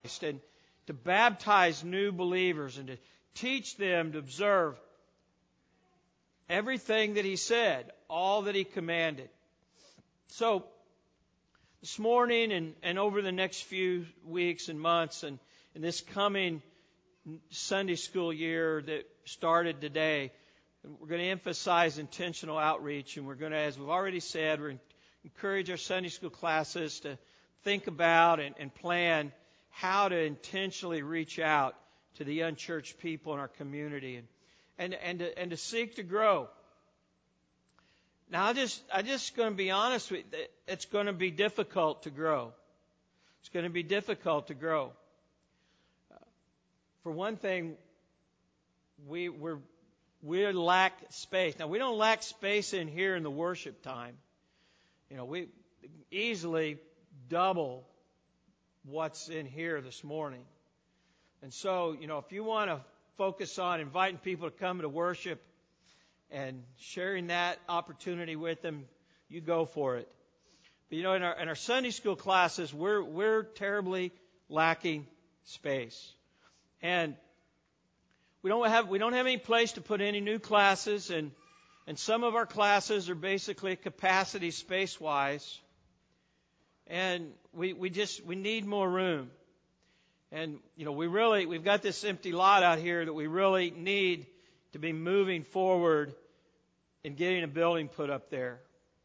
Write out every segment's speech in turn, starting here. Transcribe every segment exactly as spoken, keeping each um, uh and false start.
and to baptize new believers and to teach them to observe everything that He said, all that He commanded. So, this morning and, and over the next few weeks and months and in this coming Sunday school year that started today, we're going to emphasize intentional outreach, and we're going to, as we've already said, we're going to encourage our Sunday school classes to think about and, and plan how to intentionally reach out to the unchurched people in our community and and and to, and to seek to grow. Now, I just I just going to be honest with you, it's going to be difficult to grow. It's going to be difficult to grow. Uh, for one thing, we we're we lack space. Now, we don't lack space in here in the worship time. You know, we easily double what's in here this morning. And so, you know, if you want to focus on inviting people to come to worship and sharing that opportunity with them, you go for it. But, you know, in our in our Sunday school classes, we're we're terribly lacking space. And we don't have we don't have any place to put any new classes, and and some of our classes are basically capacity space-wise. And we, we just we need more room. And you know, we really we've got this empty lot out here that we really need to be moving forward and getting a building put up there.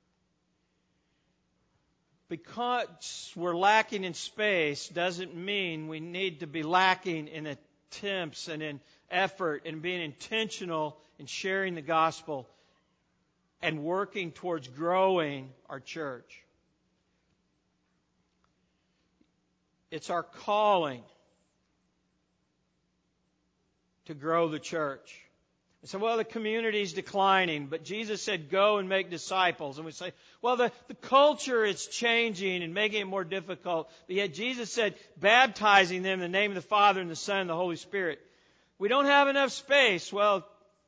Because we're lacking in space doesn't mean we need to be lacking in attempts and in effort and being intentional in sharing the gospel and working towards growing our church. It's our calling to grow the church. And so, well, the community's declining, but Jesus said, go and make disciples. And we say, well, the, the culture is changing and making it more difficult. But yet Jesus said, baptizing them in the name of the Father and the Son and the Holy Spirit. We don't have enough space. Well,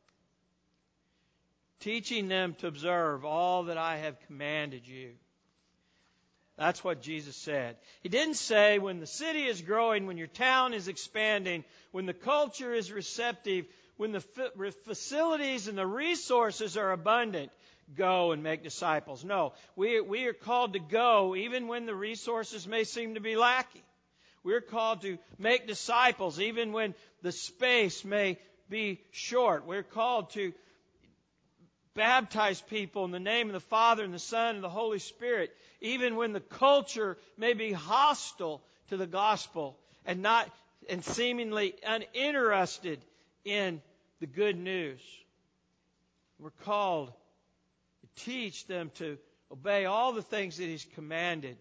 teaching them to observe all that I have commanded you. That's what Jesus said. He didn't say when the city is growing, when your town is expanding, when the culture is receptive, when the facilities and the resources are abundant, go and make disciples. No, we, we are called to go even when the resources may seem to be lacking. We're called to make disciples even when the space may be short. We're called to baptize people in the name of the Father and the Son and the Holy Spirit, even when the culture may be hostile to the gospel and not and seemingly uninterested in the good news. We're called to teach them to obey all the things that He's commanded,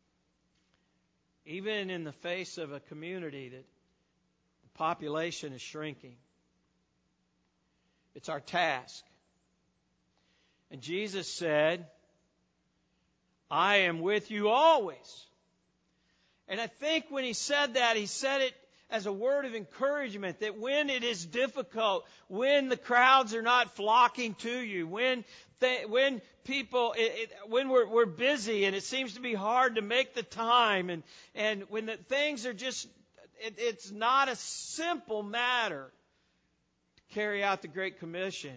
even in the face of a community that the population is shrinking. It's our task. And Jesus said, I am with you always. And I think when He said that, He said it as a word of encouragement that when it is difficult, when the crowds are not flocking to you, when they, when people, it, it, when we're, we're busy and it seems to be hard to make the time, and, and when the things are just, it, it's not a simple matter to carry out the Great Commission.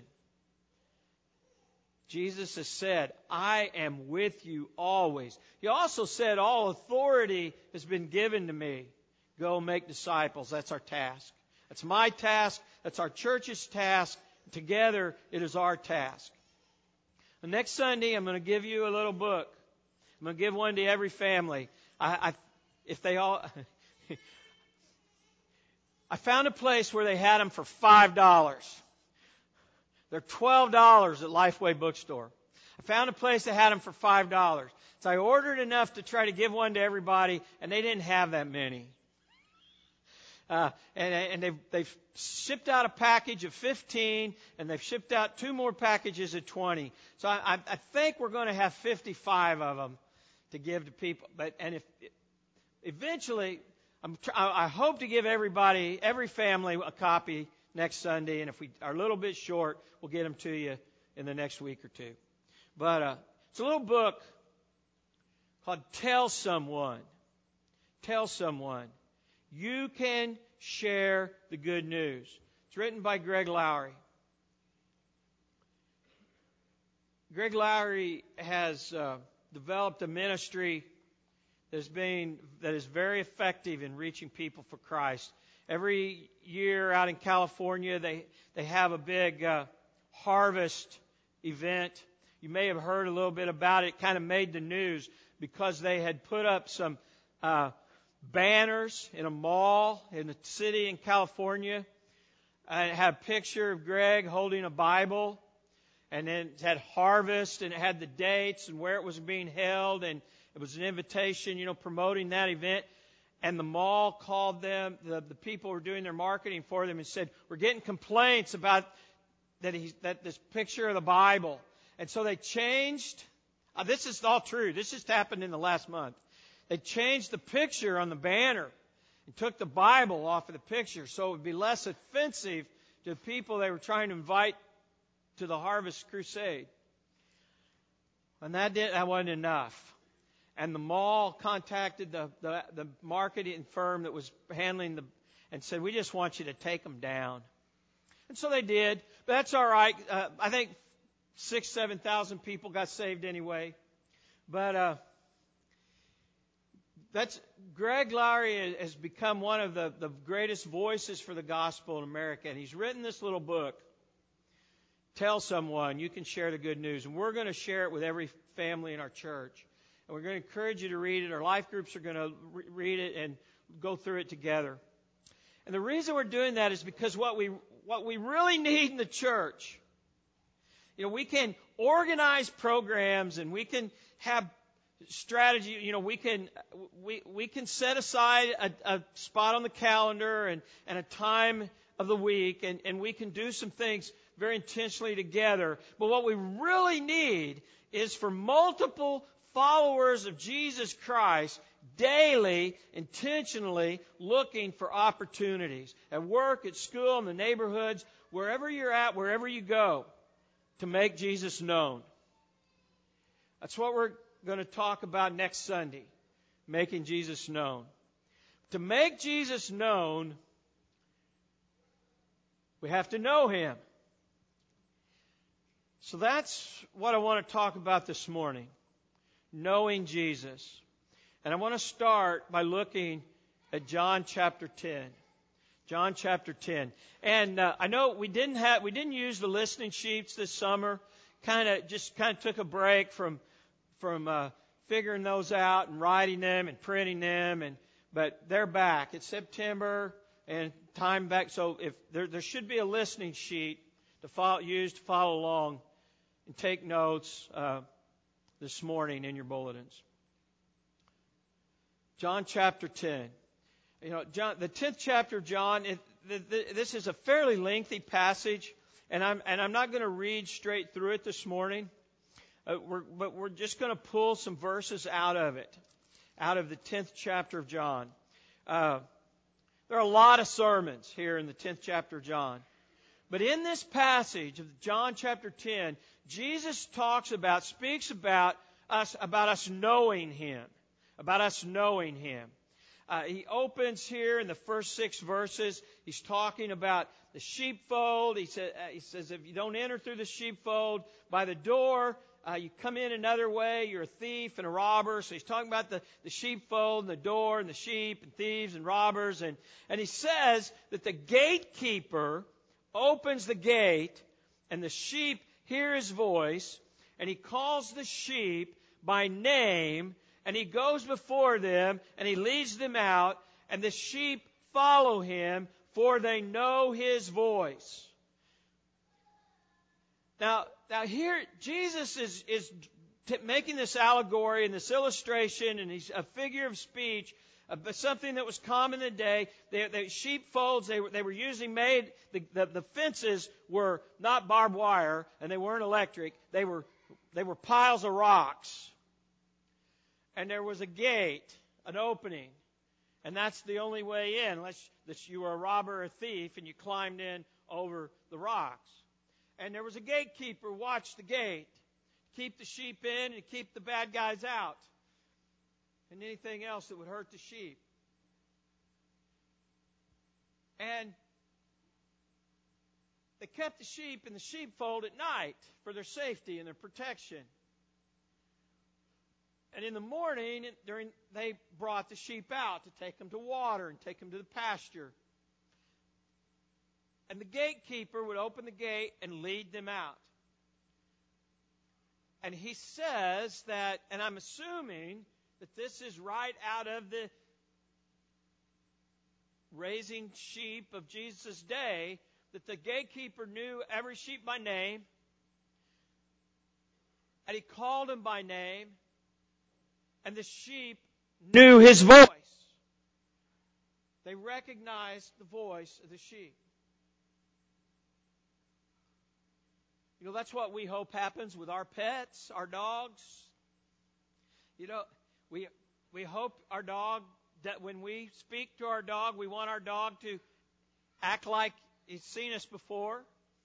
Jesus has said, I am with you always. He also said, all authority has been given to me. Go make disciples. That's our task. That's my task. That's our church's task. Together, it is our task. The next Sunday, I'm going to give you a little book. I'm going to give one to every family. I, I if they all, I found a place where they had them for five dollars. They're twelve dollars at Lifeway Bookstore. I found a place that had them for five dollars. So I ordered enough to try to give one to everybody, and they didn't have that many. Uh, and and they've, they've shipped out a package of fifteen, and they've shipped out two more packages of twenty. So I, I, I think we're going to have fifty-five of them to give to people. But and if eventually, I'm, I hope to give everybody, every family, a copy next Sunday. And if we are a little bit short, we'll get them to you in the next week or two. But uh, it's a little book called Tell Someone. Tell Someone. You can share the good news. It's written by Greg Laurie. Greg Laurie has uh, developed a ministry that's being, that is very effective in reaching people for Christ. Every year out in California, they, they have a big uh, harvest event. You may have heard a little bit about it. It kind of made the news because they had put up some uh, banners in a mall in a city in California. And it had a picture of Greg holding a Bible. And then it had harvest, and it had the dates and where it was being held, and it was an invitation, you know, promoting that event. And the mall called them, the, the people who were doing their marketing for them, and said, we're getting complaints about that he, that this picture of the Bible. And so they changed, uh, this is all true, this just happened in the last month. They changed the picture on the banner and took the Bible off of the picture so it would be less offensive to the people they were trying to invite to the Harvest Crusade. And that did that wasn't enough. And the mall contacted the, the, the marketing firm that was handling the, and said, we just want you to take them down. And so they did. But that's all right. Uh, I think six, seven thousand people got saved anyway. But uh, that's Greg Laurie has become one of the, the greatest voices for the gospel in America. And he's written this little book. Tell someone you can share the good news. And we're going to share it with every family in our church. And we're going to encourage you to read it. Our life groups are going to re- read it and go through it together. And the reason we're doing that is because what we what we really need in the church, you know, we can organize programs and we can have strategy. You know, we can we we can set aside a, a spot on the calendar and, and a time of the week, and, and we can do some things very intentionally together. But what we really need is for multiple followers of Jesus Christ daily, intentionally looking for opportunities at work, at school, in the neighborhoods, wherever you're at, wherever you go, to make Jesus known. That's what we're going to talk about next Sunday, making Jesus known. To make Jesus known, we have to know Him. So that's what I want to talk about this morning, knowing Jesus. And I want to start by looking at John chapter ten. John chapter ten. And uh, I know we didn't have we didn't use the listening sheets this summer. Kind of just kind of took a break from from uh, figuring those out and writing them and printing them. And but they're back. It's September and time back. So if there there should be a listening sheet to follow, use to follow along and take notes uh, this morning in your bulletins. John chapter ten. You know, John, the tenth chapter of John. It, the, the, this is a fairly lengthy passage, and I'm and I'm not going to read straight through it this morning. Uh, we're, but we're just going to pull some verses out of it, out of the tenth chapter of John. Uh, there are a lot of sermons here in the tenth chapter of John. But in this passage of John chapter ten, Jesus talks about, speaks about us, about us knowing Him, about us knowing Him. Uh, he opens here in the first six verses. He's talking about the sheepfold. He, sa- uh, he says, if you don't enter through the sheepfold by the door, uh, you come in another way, you're a thief and a robber. So he's talking about the, the sheepfold and the door and the sheep and thieves and robbers. And, and he says that the gatekeeper opens the gate, and the sheep hear his voice, and he calls the sheep by name, and he goes before them, and he leads them out, and the sheep follow him, for they know his voice. Now, now here, Jesus is, is t- making this allegory and this illustration, and he's a figure of speech, Uh, something that was common in the day. The, the sheepfolds they were, they were usually made, the, the, the fences were not barbed wire and they weren't electric. They were, they were piles of rocks. And there was a gate, an opening. And that's the only way in, unless you were a robber or a thief and you climbed in over the rocks. And there was a gatekeeper who watched the gate, keep the sheep in and keep the bad guys out, and anything else that would hurt the sheep. And they kept the sheep in the sheepfold at night for their safety and their protection. And in the morning, during they brought the sheep out to take them to water and take them to the pasture. And the gatekeeper would open the gate and lead them out. And he says that, and I'm assuming that this is right out of the raising sheep of Jesus' day, that the gatekeeper knew every sheep by name, and he called them by name, and the sheep knew his voice. They recognized the voice of the sheep. You know, that's what we hope happens with our pets, our dogs. You know, we we hope our dog, that when we speak to our dog, we want our dog to act like he's seen us before.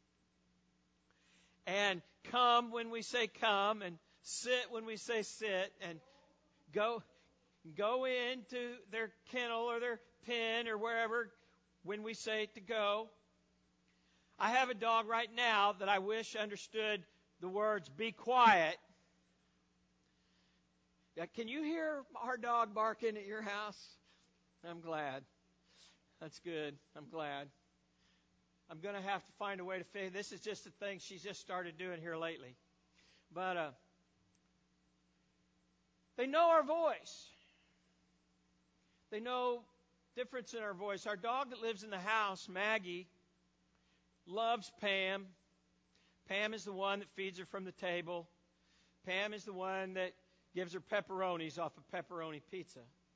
And come when we say come, and sit when we say sit, and go go into their kennel or their pen or wherever when we say to go. I have a dog right now that I wish understood the words, be quiet. Yeah, can you hear our dog barking at your house? I'm glad. That's good. I'm glad. I'm going to have to find a way to figure. This is just a thing she's just started doing here lately. But uh, they know our voice. They know difference in our voice. Our dog that lives in the house, Maggie, loves Pam. Pam is the one that feeds her from the table. Pam is the one that gives her pepperonis off of pepperoni pizza.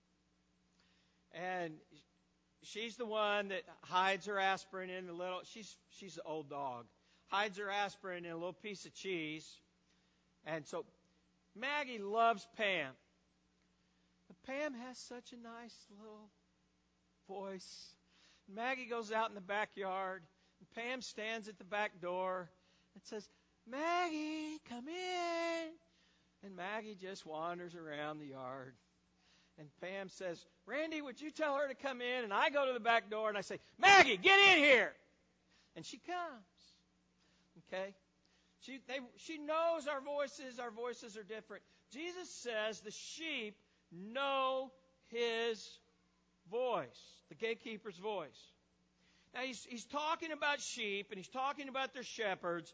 And she's the one that hides her aspirin in the little, she's she's an old dog, hides her aspirin in a little piece of cheese. And so Maggie loves Pam. But Pam has such a nice little voice. Maggie goes out in the backyard. Pam stands at the back door and says, Maggie, come in. And Maggie just wanders around the yard. And Pam says, Randy, would you tell her to come in? And I go to the back door and I say, Maggie, get in here. And she comes. Okay? She, they, she knows our voices. Our voices are different. Jesus says the sheep know his voice, the gatekeeper's voice. Now, he's, he's talking about sheep, and he's talking about their shepherds.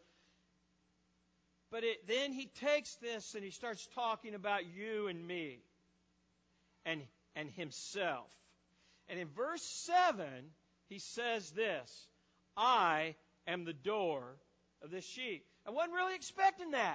But it, then he takes this, and he starts talking about you and me and, and himself. And in verse seven, he says this, I am the door of the sheep. I wasn't really expecting that.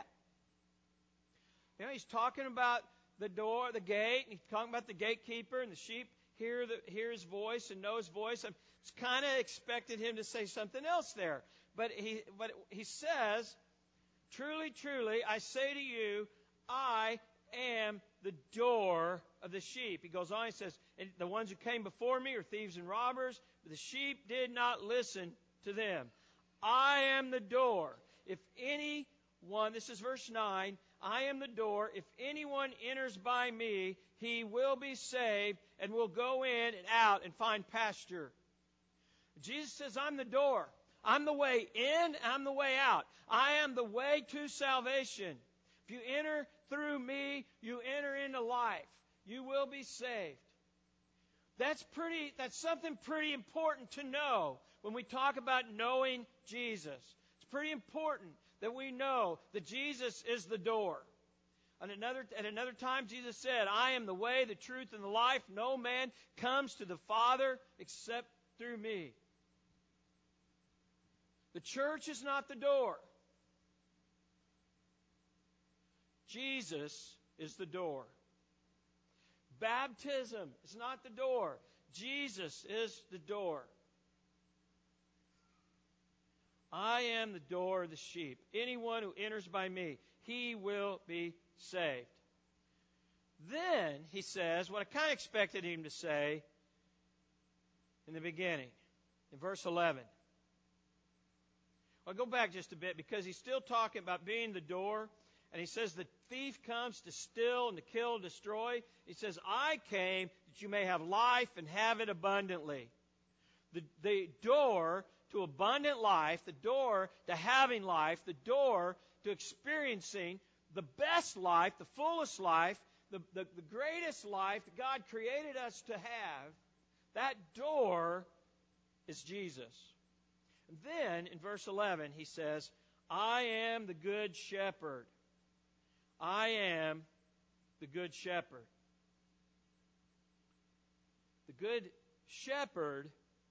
You know, he's talking about the door, the gate, and he's talking about the gatekeeper, and the sheep hear, the, hear his voice and know his voice. I'm kind of expected him to say something else there. But he, but he says, truly, truly, I say to you, I am the door of the sheep. He goes on, he says, and the ones who came before me are thieves and robbers, but the sheep did not listen to them. I am the door. If anyone, this is verse nine, I am the door. If anyone enters by me, he will be saved and will go in and out and find pasture. Jesus says, I'm the door. I'm the way in, I'm the way out. I am the way to salvation. If you enter through me, you enter into life. You will be saved. That's pretty, that's something pretty important to know when we talk about knowing Jesus. It's pretty important that we know that Jesus is the door. And another, at another time, Jesus said, I am the way, the truth, and the life. No man comes to the Father except through me. The church is not the door. Jesus is the door. Baptism is not the door. Jesus is the door. I am the door of the sheep. Anyone who enters by me, he will be saved. Then he says what I kind of expected him to say in the beginning, in verse eleven. I'll go back just a bit because he's still talking about being the door. And he says the thief comes to steal and to kill and destroy. He says, I came that you may have life and have it abundantly. the, the door to abundant life, the door to having life, the door to experiencing the best life, the fullest life, the, the, the greatest life that God created us to have, that door is Jesus. And then in verse eleven he says, I am the good shepherd. I am the good shepherd. The good shepherd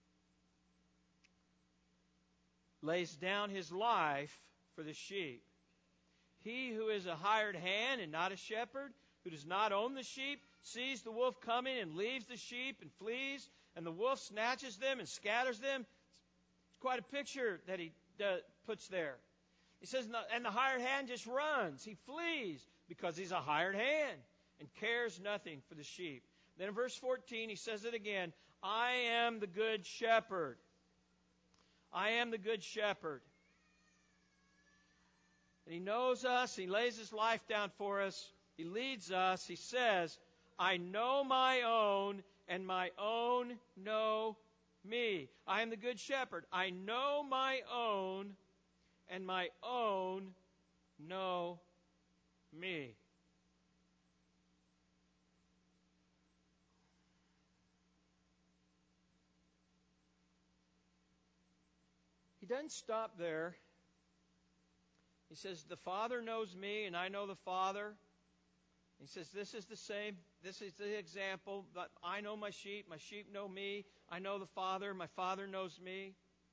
lays down his life for the sheep. He who is a hired hand and not a shepherd, who does not own the sheep, sees the wolf coming and leaves the sheep and flees, and the wolf snatches them and scatters them. It's quite a picture that he uh, puts there. He says, and the hired hand just runs. He flees because he's a hired hand and cares nothing for the sheep. Then in verse fourteen, he says it again, I am the good shepherd. I am the good shepherd. And he knows us. He lays his life down for us. He leads us. He says, I know my own, and my own know me. I am the good shepherd. I know my own, and my own know me. He doesn't stop there. He says, the Father knows me, and I know the Father. He says, this is the same. This is the example. But I know my sheep. My sheep know me. I know the Father. My Father knows me.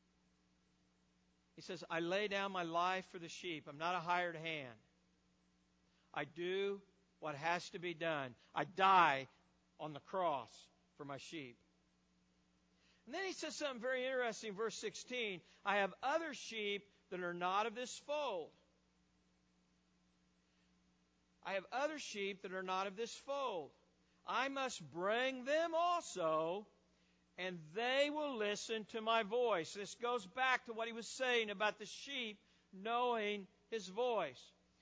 He says, I lay down my life for the sheep. I'm not a hired hand. I do what has to be done. I die on the cross for my sheep. And then he says something very interesting in verse sixteen. I have other sheep that are not of this fold. I have other sheep that are not of this fold. I must bring them also, and they will listen to my voice. This goes back to what he was saying about the sheep knowing his voice.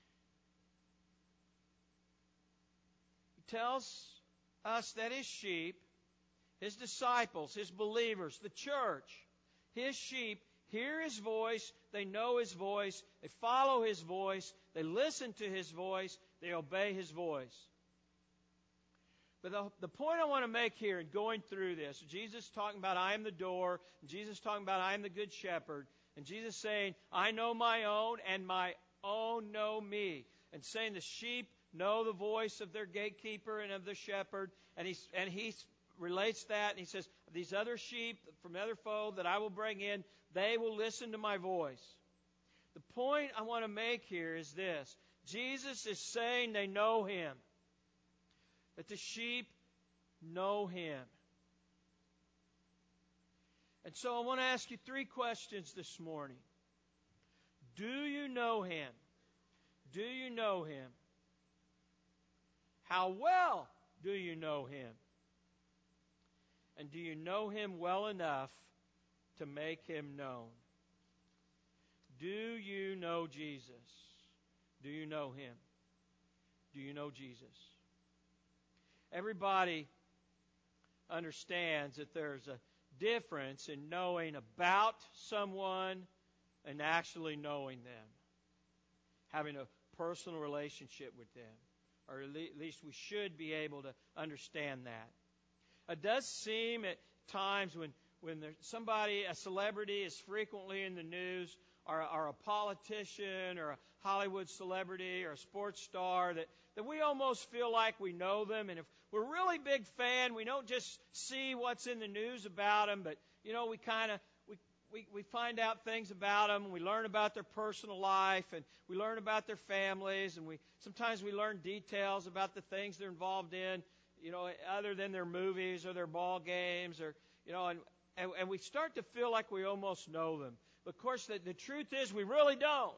He tells us that his sheep, his disciples, his believers, the church, his sheep hear his voice, they know his voice, they follow his voice, they listen to his voice, they obey his voice. But the, the point I want to make here in going through this, Jesus talking about I am the door, and Jesus talking about I am the good shepherd, and Jesus saying I know my own and my own know me, and saying the sheep know the voice of their gatekeeper and of the shepherd, and he, and he relates that, and he says these other sheep from other fold that I will bring in, they will listen to my voice. The point I want to make here is this. Jesus is saying they know him. That the sheep know him. And so I want to ask you three questions this morning. Do you know him? Do you know him? How well do you know him? And do you know him well enough to make him known? Do you know Jesus? Do you know him? Do you know Jesus? Everybody understands that there's a difference in knowing about someone and actually knowing them. Having a personal relationship with them. Or at least we should be able to understand that. It does seem at times when, when there's somebody, a celebrity is frequently in the news, or, or a politician or a Hollywood celebrity or a sports star, that, that we almost feel like we know them. And if we're a really big fan, we don't just see what's in the news about them, but, you know, we kind of, we, we, we find out things about them. We learn about their personal life, and we learn about their families, and we sometimes we learn details about the things they're involved in, you know, other than their movies or their ball games, or, you know, and, and, and we start to feel like we almost know them. But, of course, the, the truth is we really don't.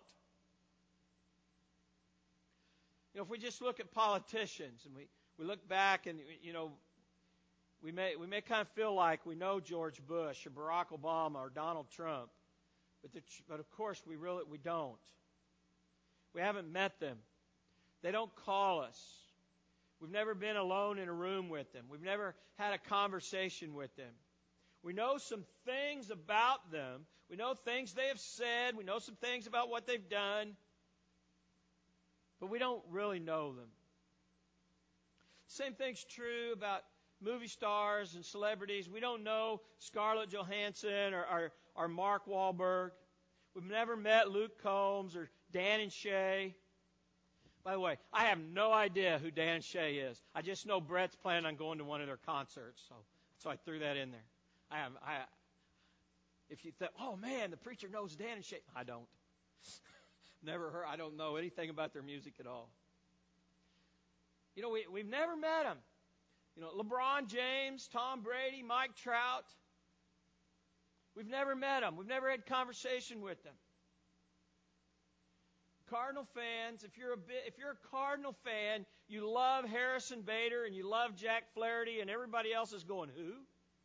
You know, if we just look at politicians and we, we look back and, you know, we may we may kind of feel like we know George Bush or Barack Obama or Donald Trump. But, the, but of course, we really we don't. We haven't met them. They don't call us. We've never been alone in a room with them. We've never had a conversation with them. We know some things about them. We know things they have said. We know some things about what they've done. But we don't really know them. Same thing's true about movie stars and celebrities. We don't know Scarlett Johansson or, or, or Mark Wahlberg. We've never met Luke Combs or Dan and Shay. By the way, I have no idea who Dan and Shay is. I just know Brett's planning on going to one of their concerts, so so I threw that in there. I have, I, if you think, oh man, the preacher knows Dan and Shay, I don't. Never heard. I don't know anything about their music at all. You know, we we've never met them. You know, LeBron James, Tom Brady, Mike Trout. We've never met them. We've never had conversation with them. Cardinal fans, if you're a bit, if you're a Cardinal fan, you love Harrison Bader and you love Jack Flaherty, and everybody else is going, who?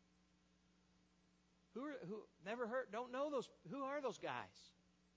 Who are, who never heard, don't know those, who are those guys?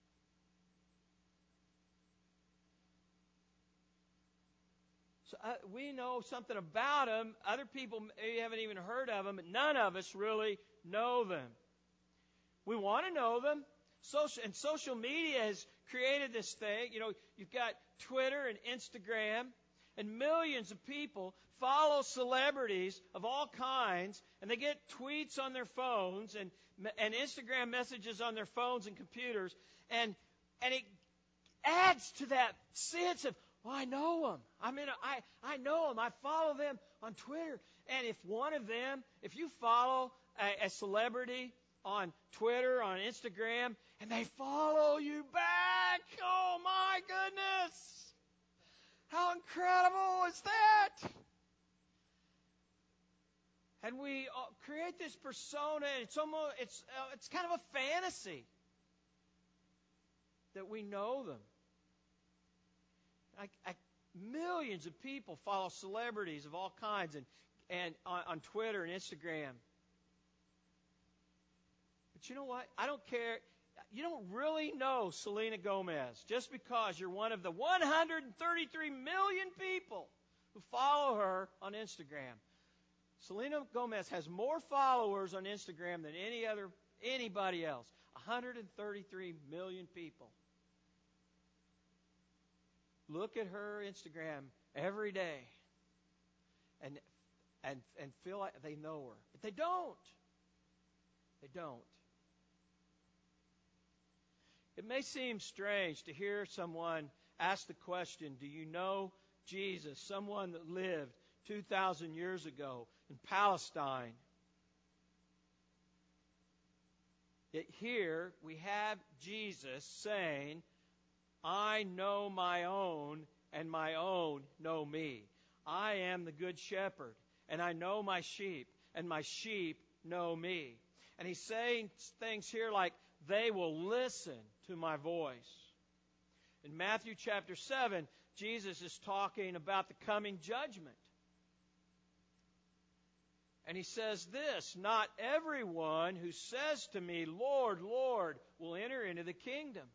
So uh, we know something about them. Other people maybe haven't even heard of them, but none of us really know them. We want to know them. Social, and social media has created this thing. You know, you've got Twitter and Instagram, and millions of people follow celebrities of all kinds, and they get tweets on their phones and and Instagram messages on their phones and computers, and and it adds to that sense of, oh, I know them. I mean, I I know them. I follow them on Twitter, and if one of them, if you follow a, a celebrity on Twitter, on Instagram, and they follow you back, oh my goodness! How incredible is that? And we create this persona, and it's almost it's uh, it's kind of a fantasy that we know them. I, I, millions of people follow celebrities of all kinds, and and on, on Twitter and Instagram. But you know what? I don't care. You don't really know Selena Gomez just because you're one of the one hundred thirty-three million people who follow her on Instagram. Selena Gomez has more followers on Instagram than any other anybody else. one hundred thirty-three million people. Look at her Instagram every day and and and feel like they know her. But they don't. They don't. It may seem strange to hear someone ask the question, do you know Jesus, someone that lived two thousand years ago in Palestine? Yet here we have Jesus saying, I know my own, and my own know me. I am the good shepherd, and I know my sheep, and my sheep know me. And he's saying things here like, they will listen to my voice. In Matthew chapter seven, Jesus is talking about the coming judgment. And he says this, not everyone who says to me, Lord, Lord, will enter into the kingdom.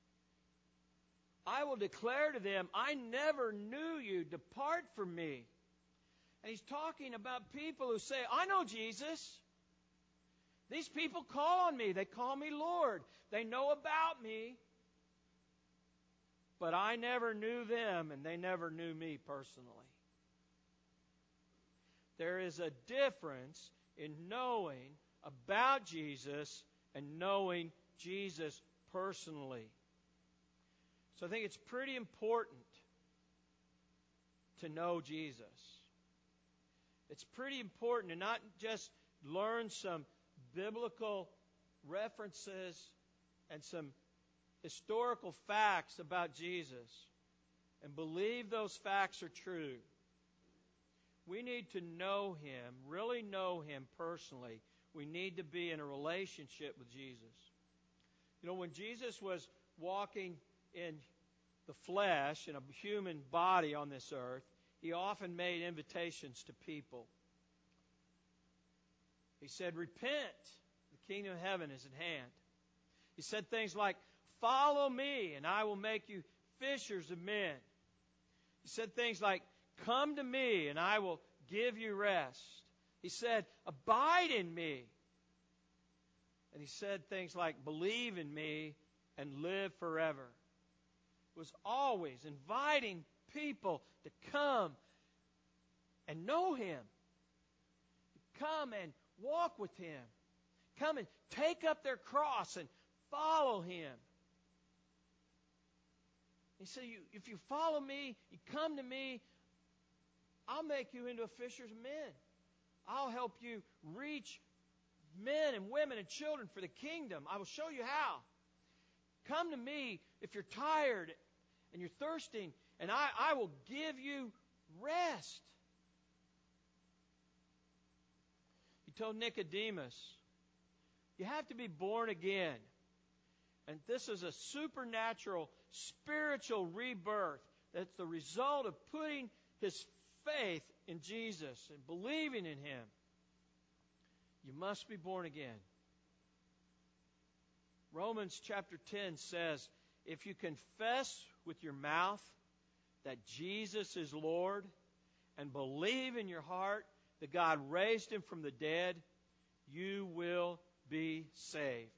I will declare to them, I never knew you. Depart from me. And he's talking about people who say, I know Jesus. These people call on me. They call me Lord. They know about me. But I never knew them, and they never knew me personally. There is a difference in knowing about Jesus and knowing Jesus personally. So I think it's pretty important to know Jesus. It's pretty important to not just learn some biblical references and some historical facts about Jesus and believe those facts are true. We need to know Him, really know Him personally. We need to be in a relationship with Jesus. You know, when Jesus was walking in the flesh, in a human body on this earth, He often made invitations to people. He said, repent, the kingdom of heaven is at hand. He said things like, follow me and I will make you fishers of men. He said things like, come to me and I will give you rest. He said, abide in me And he said things like, believe in me and live forever. It was always inviting people to come and know him. To come and walk with him. Come and take up their cross and follow him. He said, you, if you follow me, you come to me, I'll make you into a fisher of men. I'll help you reach men and women and children for the kingdom. I will show you how. Come to me if you're tired and you're thirsting, and I, I will give you rest. He told Nicodemus, you have to be born again. And this is a supernatural, spiritual rebirth. That's the result of putting his faith in Jesus and believing in him. You must be born again. Romans chapter ten says, if you confess with your mouth that Jesus is Lord and believe in your heart that God raised him from the dead, you will be saved.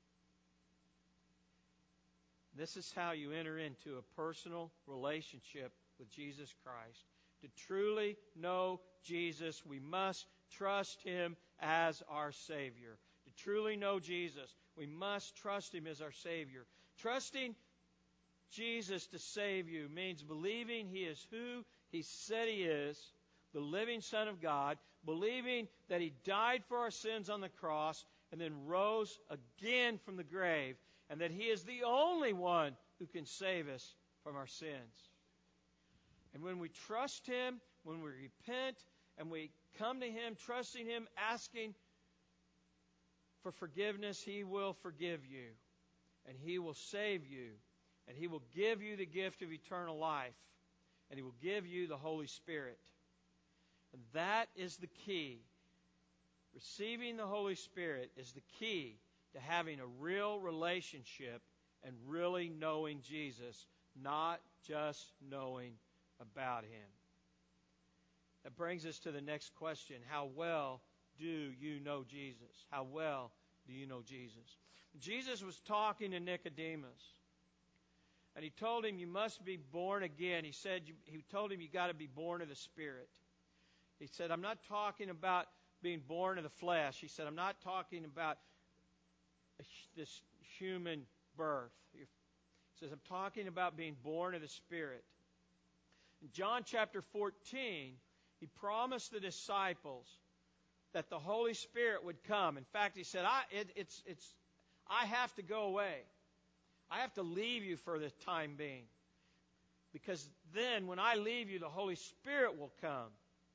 This is how you enter into a personal relationship with Jesus Christ. To truly know Jesus, we must trust him as our Savior. To truly know Jesus, we must trust him as our Savior. Trusting Jesus to save you means believing he is who he said he is, the living Son of God, believing that he died for our sins on the cross and then rose again from the grave, and that he is the only one who can save us from our sins. And when we trust him, when we repent, and we come to him, trusting him, asking for forgiveness, he will forgive you. And he will save you. And he will give you the gift of eternal life. And he will give you the Holy Spirit. And that is the key. Receiving the Holy Spirit is the key to having a real relationship and really knowing Jesus, not just knowing about him. That brings us to the next question. How well do you know Jesus? How well do you know Jesus? Jesus was talking to Nicodemus. And he told him, you must be born again. He said, he told him you got to be born of the Spirit. He said, I'm not talking about being born of the flesh. He said, I'm not talking about this human birth. He says, I'm talking about being born of the Spirit. In John chapter fourteen, he promised the disciples that the Holy Spirit would come. In fact, he said, I, it, it's, it's, I have to go away. I have to leave you for the time being. Because then when I leave you, the Holy Spirit will come.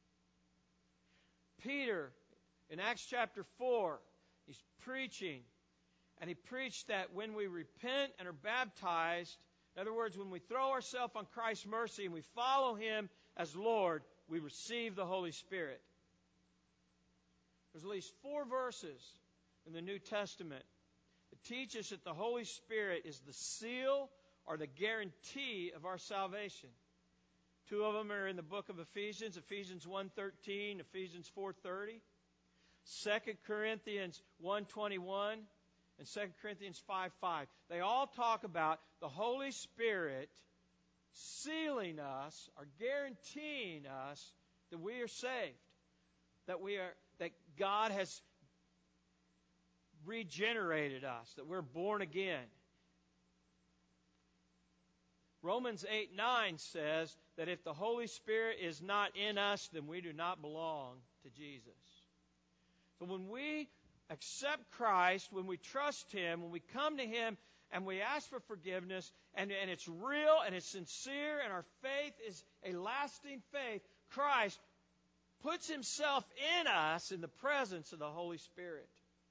Peter, in Acts chapter four, he's preaching. And he preached that when we repent and are baptized, in other words, when we throw ourselves on Christ's mercy and we follow him as Lord, we receive the Holy Spirit. There's at least four verses in the New Testament that teach us that the Holy Spirit is the seal or the guarantee of our salvation. Two of them are in the book of Ephesians, Ephesians one thirteen, Ephesians four thirty, Second Corinthians one twenty-one, and Second Corinthians five five. They all talk about the Holy Spirit sealing us or guaranteeing us that we are saved, that we are that God has regenerated us, that we're born again. Romans eight nine says that if the Holy Spirit is not in us, then we do not belong to Jesus. So when we accept Christ, when we trust him, when we come to him and we ask for forgiveness, and, and it's real and it's sincere and our faith is a lasting faith, Christ puts himself in us in the presence of the Holy Spirit.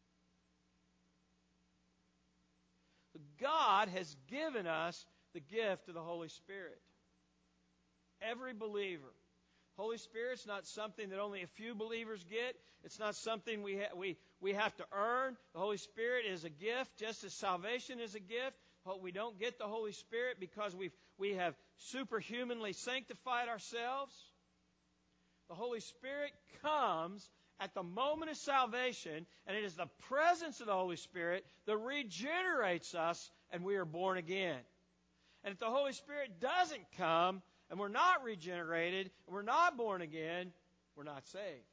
God has given us the gift of the Holy Spirit. Every believer. Holy Spirit's not something that only a few believers get. It's not something we ha- we we have to earn. The Holy Spirit is a gift, just as salvation is a gift. But we don't get the Holy Spirit because we've we have superhumanly sanctified ourselves. The Holy Spirit comes at the moment of salvation, and it is the presence of the Holy Spirit that regenerates us, and we are born again. And if the Holy Spirit doesn't come, and we're not regenerated, and we're not born again, we're not saved.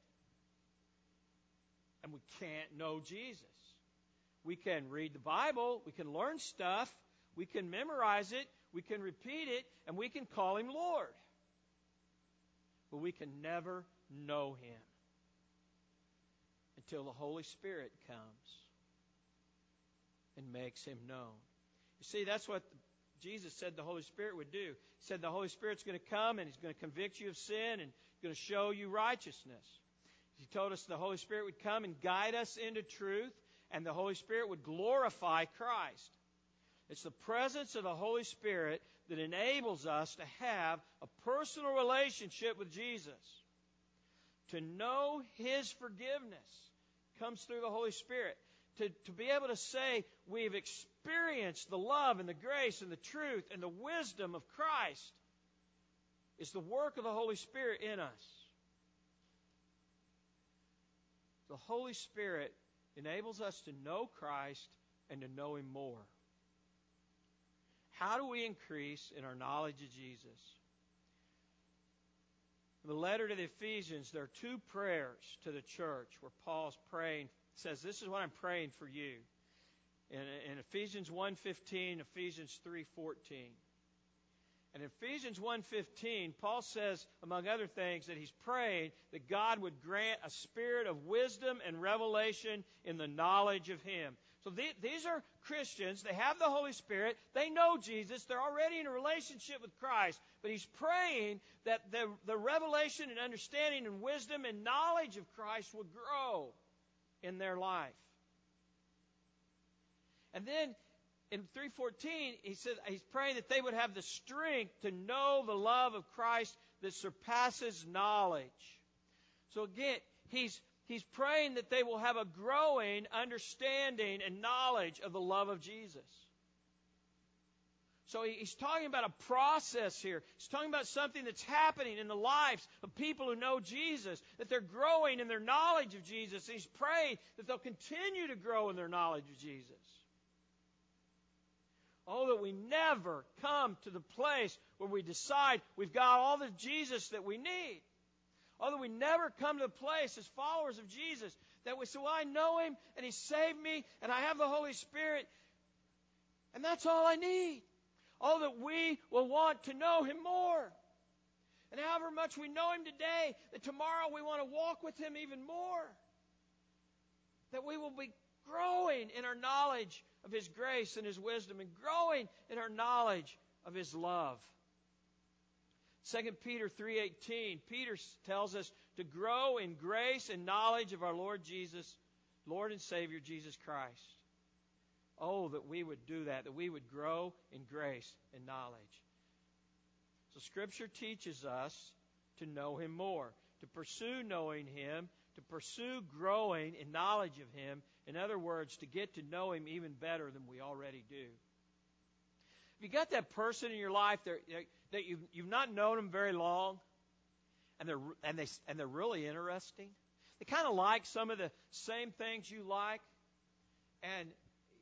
And we can't know Jesus. We can read the Bible, we can learn stuff, we can memorize it, we can repeat it, and we can call Him Lord. But we can never know Him until the Holy Spirit comes and makes Him known. You see, that's what Jesus said the Holy Spirit would do. He said the Holy Spirit's going to come and He's going to convict you of sin and going to show you righteousness. He told us the Holy Spirit would come and guide us into truth, and the Holy Spirit would glorify Christ. It's the presence of the Holy Spirit that enables us to have a personal relationship with Jesus. To know His forgiveness comes through the Holy Spirit. To, to be able to say we've experienced the love and the grace and the truth and the wisdom of Christ is the work of the Holy Spirit in us. The Holy Spirit enables us to know Christ and to know Him more. How do we increase in our knowledge of Jesus? In the letter to the Ephesians, there are two prayers to the church where Paul's praying, says, this is what I'm praying for you. In, in Ephesians one fifteen, Ephesians three fourteen. And in Ephesians one fifteen, Paul says, among other things, that he's praying that God would grant a spirit of wisdom and revelation in the knowledge of Him. So th- these are Christians. They have the Holy Spirit. They know Jesus. They're already in a relationship with Christ. But he's praying that the, the revelation and understanding and wisdom and knowledge of Christ would grow in their life. And then in three fourteen, he says he's praying that they would have the strength to know the love of Christ that surpasses knowledge. So again, he's he's praying that they will have a growing understanding and knowledge of the love of Jesus. So he's talking about a process here. He's talking about something that's happening in the lives of people who know Jesus, that they're growing in their knowledge of Jesus. He's praying that they'll continue to grow in their knowledge of Jesus. Oh, that we never come to the place where we decide we've got all the Jesus that we need. Oh, that we never come to the place as followers of Jesus that we say, well, I know Him and He saved me and I have the Holy Spirit and that's all I need. Oh, that we will want to know Him more. And however much we know Him today, that tomorrow we want to walk with Him even more. That we will be growing in our knowledge of His grace and His wisdom and growing in our knowledge of His love. Second Peter three eighteen, Peter tells us to grow in grace and knowledge of our Lord Jesus, Lord and Savior Jesus Christ. Oh, that we would do that, that we would grow in grace and knowledge. So Scripture teaches us to know Him more, to pursue knowing Him, to pursue growing in knowledge of Him. In other words, to get to know Him even better than we already do. Have you got that person in your life that, that you've, you've not known them very long, and they're and they and they're really interesting? They kind of like some of the same things you like, and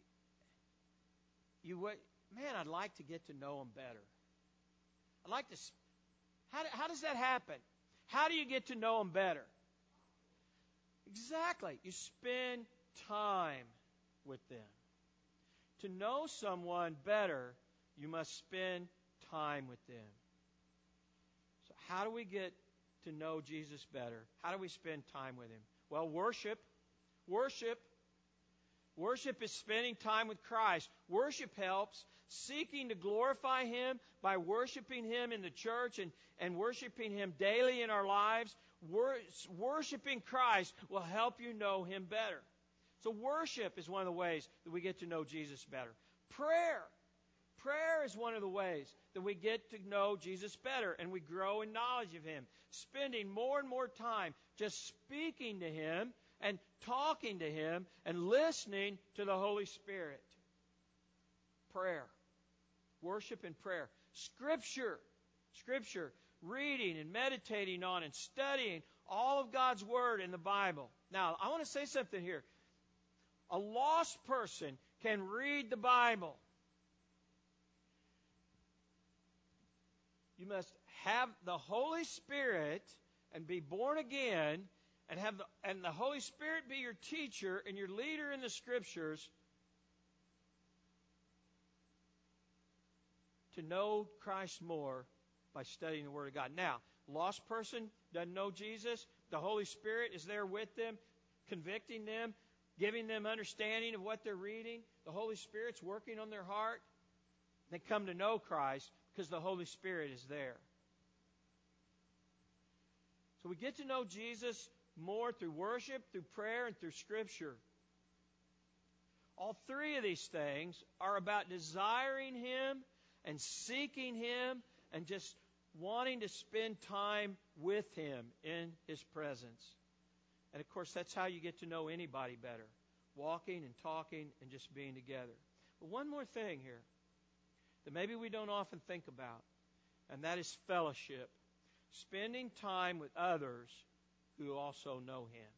you would, man, I'd like to get to know them better. I'd like to. How how does that happen? How do you get to know them better? Exactly. You spend time with them. To know someone better, you must spend time with them. So how do we get to know Jesus better? How do we spend time with Him? Well, worship. Worship. Worship is spending time with Christ. Worship helps. Seeking to glorify Him by worshiping Him in the church and, and worshiping Him daily in our lives. Wor- worshiping Christ will help you know Him better. So worship is one of the ways that we get to know Jesus better. Prayer. Prayer is one of the ways that we get to know Jesus better and we grow in knowledge of Him. Spending more and more time just speaking to Him and talking to Him and listening to the Holy Spirit. Prayer. Worship and prayer. Scripture. Scripture. Reading and meditating on and studying all of God's Word in the Bible. Now, I want to say something here. A lost person can read the Bible. You must have the Holy Spirit and be born again, and have the, and the Holy Spirit be your teacher and your leader in the Scriptures to know Christ more by studying the Word of God. Now, lost person doesn't know Jesus. The Holy Spirit is there with them, convicting them, giving them understanding of what they're reading. The Holy Spirit's working on their heart. They come to know Christ because the Holy Spirit is there. So we get to know Jesus more through worship, through prayer, and through Scripture. All three of these things are about desiring Him and seeking Him and just wanting to spend time with Him in His presence. And, of course, that's how you get to know anybody better, walking and talking and just being together. But one more thing here that maybe we don't often think about, and that is fellowship, spending time with others who also know Him.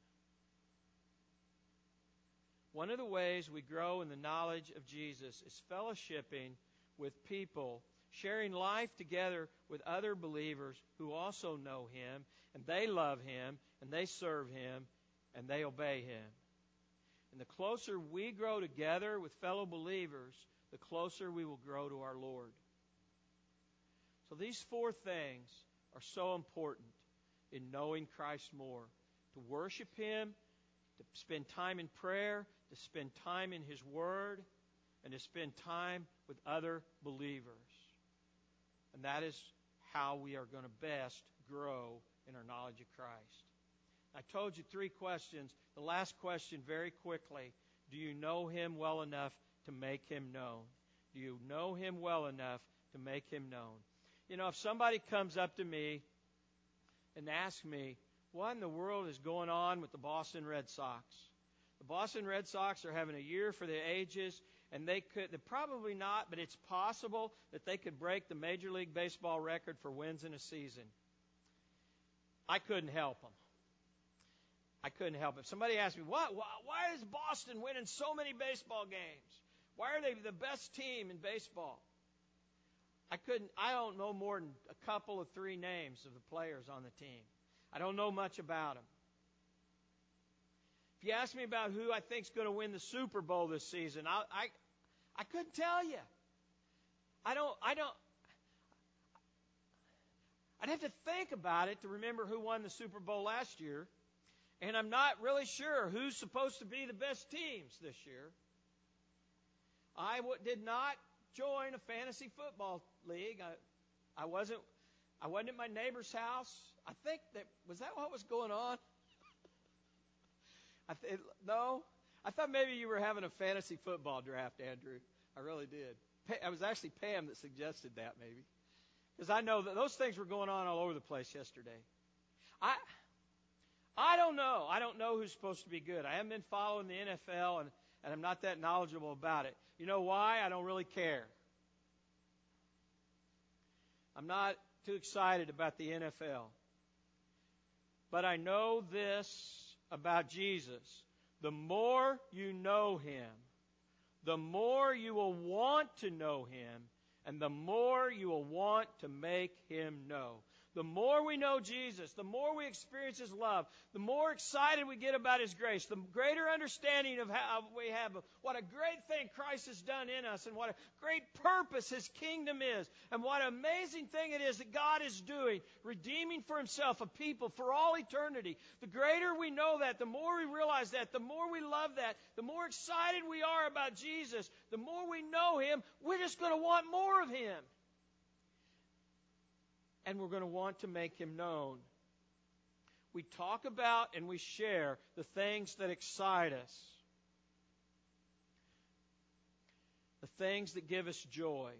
One of the ways we grow in the knowledge of Jesus is fellowshipping with people, sharing life together with other believers who also know Him, and they love Him, and they serve Him, and they obey Him. And the closer we grow together with fellow believers, the closer we will grow to our Lord. So these four things are so important in knowing Christ more. To worship Him, to spend time in prayer, to spend time in His Word, and to spend time with other believers. And that is how we are going to best grow in our knowledge of Christ. I told you three questions. The last question, very quickly, do you know Him well enough to make Him known? Do you know Him well enough to make Him known? You know, if somebody comes up to me and asks me, what in the world is going on with the Boston Red Sox? The Boston Red Sox are having a year for the ages, and they could, they're probably not, but it's possible that they could break the Major League Baseball record for wins in a season. I couldn't help them. I couldn't help it. If somebody asked me, why, why, why is Boston winning so many baseball games? Why are they the best team in baseball? I couldn't, I don't know more than a couple of three names of the players on the team. I don't know much about them. If you ask me about who I think is going to win the Super Bowl this season, I, I, I couldn't tell you. I don't, I don't, I'd have to think about it to remember who won the Super Bowl last year. And I'm not really sure who's supposed to be the best teams this year. I w- did not join a fantasy football league. I, I wasn't. I wasn't at my neighbor's house. I think that was that what was going on. I th- no, I thought maybe you were having a fantasy football draft, Andrew. I really did. Pa- it was actually Pam that suggested that, maybe, because I know that those things were going on all over the place yesterday. I. I don't know. I don't know who's supposed to be good. I haven't been following the N F L, and, and I'm not that knowledgeable about it. You know why? I don't really care. I'm not too excited about the N F L. But I know this about Jesus. The more you know Him, the more you will want to know Him, and the more you will want to make Him know. The more we know Jesus, the more we experience His love, the more excited we get about His grace, the greater understanding of how we have of what a great thing Christ has done in us, and what a great purpose His kingdom is, and what an amazing thing it is that God is doing, redeeming for Himself a people for all eternity. The greater we know that, the more we realize that, the more we love that, the more excited we are about Jesus, the more we know Him, we're just going to want more of Him. And we're going to want to make Him known. We talk about and we share the things that excite us, the things that give us joy.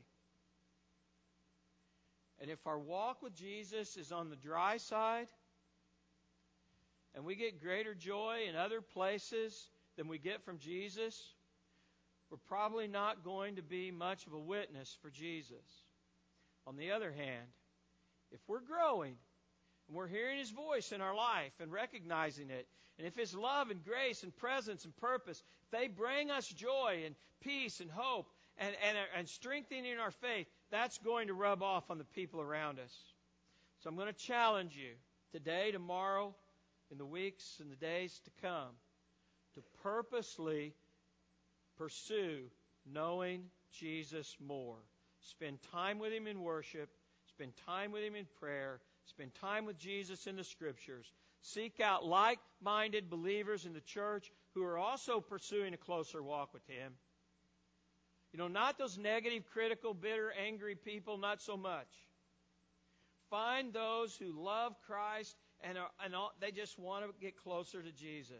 And if our walk with Jesus is on the dry side, and we get greater joy in other places than we get from Jesus, we're probably not going to be much of a witness for Jesus. On the other hand, if we're growing And we're hearing His voice in our life and recognizing it. And if His love and grace and presence and purpose, if they bring us joy and peace and hope and, and, and strengthening our faith, that's going to rub off on the people around us. So I'm going to challenge you today, tomorrow, in the weeks and the days to come, to purposely pursue knowing Jesus more. Spend time with Him in worship. Spend time with Him in prayer. Spend time with Jesus in the Scriptures. Seek out like-minded believers in the church who are also pursuing a closer walk with Him. You know, not those negative, critical, bitter, angry people, not so much. Find those who love Christ and, are, and all, they just want to get closer to Jesus.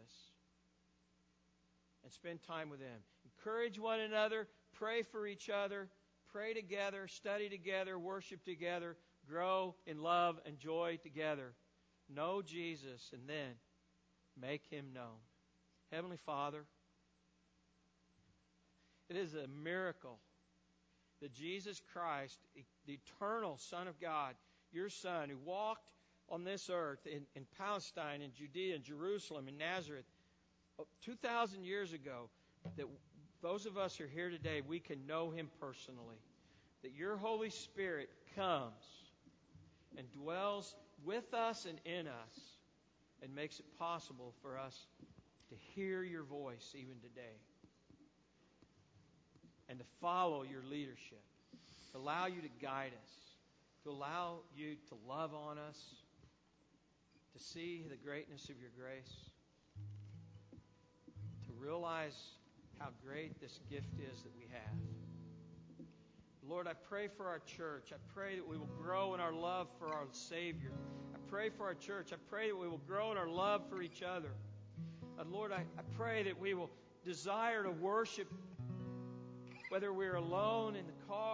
And spend time with them. Encourage one another. Pray for each other. Pray together. Study together. Worship together. Grow in love and joy together. Know Jesus and then make Him known. Heavenly Father, it is a miracle that Jesus Christ, the eternal Son of God, your Son, who walked on this earth in, in Palestine, in Judea, in Jerusalem, in Nazareth, two thousand years ago, that those of us who are here today, we can know Him personally. That your Holy Spirit comes and dwells with us and in us and makes it possible for us to hear your voice even today and to follow your leadership, to allow you to guide us, to allow you to love on us, to see the greatness of your grace, to realize how great this gift is that we have. Lord, I pray for our church. I pray that we will grow in our love for our Savior. I pray for our church. I pray that we will grow in our love for each other. And Lord, I, I pray that we will desire to worship, whether we're alone in the car